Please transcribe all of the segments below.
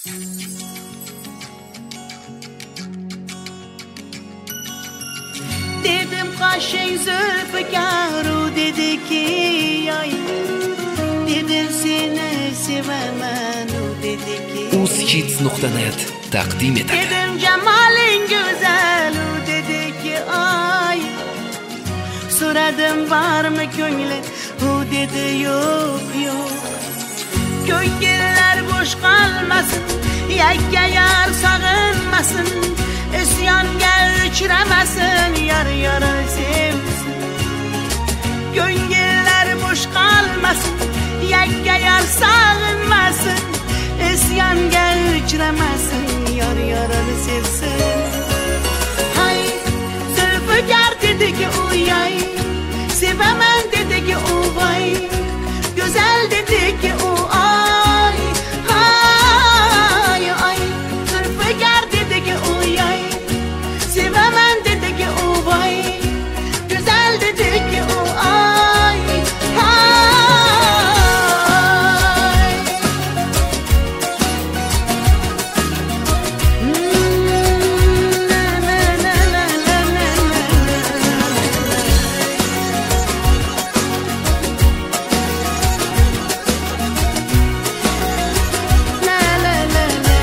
Dedim kaşın Zülfikar, o dedi ki ay, dedim seni sevemem, o dedi ki Uzhits.net takdim etadi. dedim cemalin güzel, o dedi ki ay, so'radim barmi ko'ngling, o dedi yok yok. Ko'ngillar bo'sh qolmasin, yakka yar sog'inmasin, isyonga uchramasin, yar yara sevsin. Ko'ngillar bo'sh qolmasin, yakka yar sog'inmasin, isyonga uchramasin, yar yarani sevsin. Hay Zülfikar dedi ki uyay, sevaman dedi ki o vay, güzel dedi ki o ay, ay ay. Zülfikar dedi ki uyay, sevaman dedi ki o vay, güzel dedi ki o ay, ay. Na, na, na, na, na, na, na, na, na.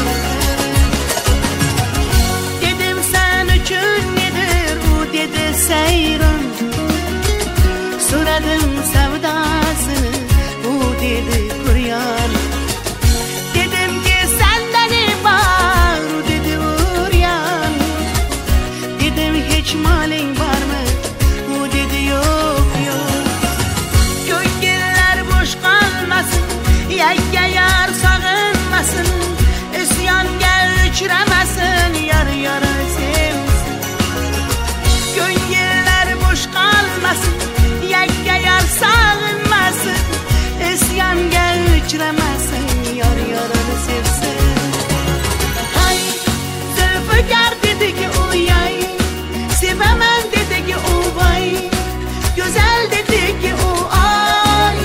Dedim sen üçün nedir, o dedi seyran. Soradım sevdasını, o dedi kuryan. Dedim ki senden ne var, o dedi uryan. Dedim hiç malin var mı, o dedi yok yok. Ko'ngillar bo'sh qolmasin, yakka yar sog'inmasin, isyonga uchramasin, yar yara sevsin. Ko'ngillar bo'sh qolmasin, yakka yar sog'inmasin, isyonga uchramasin, yar yarani sevsin. Hay Zülfikar dedi ki uyay, sevaman dedi ki o vay, güzel dedi ki o ay,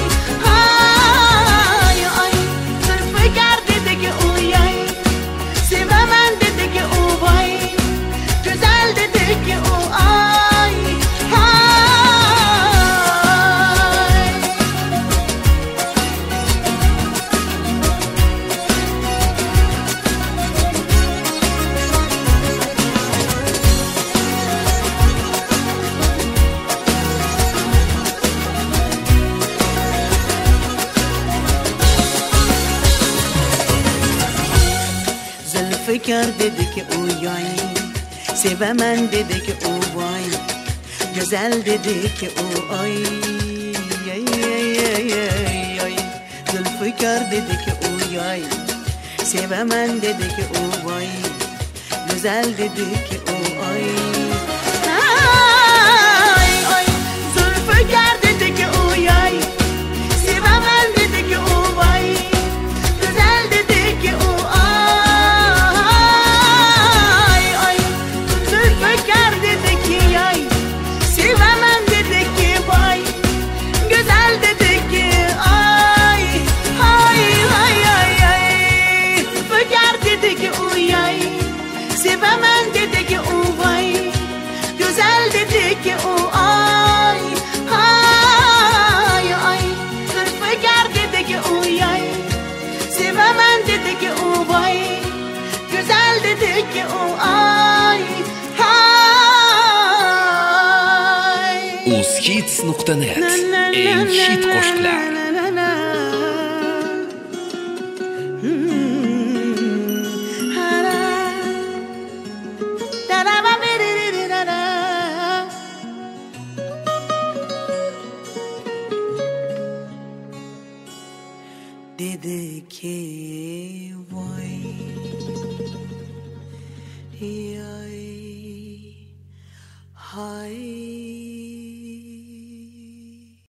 ay ay. Zülfikar dedi ki uyay, sevaman dedi ki o vay, güzel dedi ki o ay, ay. Zülfikar dedi ki uyay, sevaman dedi ki o vay, güzel dedi ki o ay, ay ay ay ay ay. Zülfikar dedi ki uyay, sevaman dedi ki o vay, güzel dedi ki o ay, ay ay. Zülfikar dedi ki uyay, sevaman dedi ki o vay, güzel dedi ki o ay, ay. Zülfikar dedi ki yay, sevaman dedi ki vay, güzel dedi ki ay, ay ay ay ay. Zülfikar dedi ki uyay, sevaman dedi ki o vay, güzel dedi ki o ay, ay ay. Zülfikar dedi ki uyay, sevaman dedi ki o vay, güzel dedi ki o ay, ay. Uzhits.net eng hit qo'shiqlar. Dedi ki vay, ay, hay.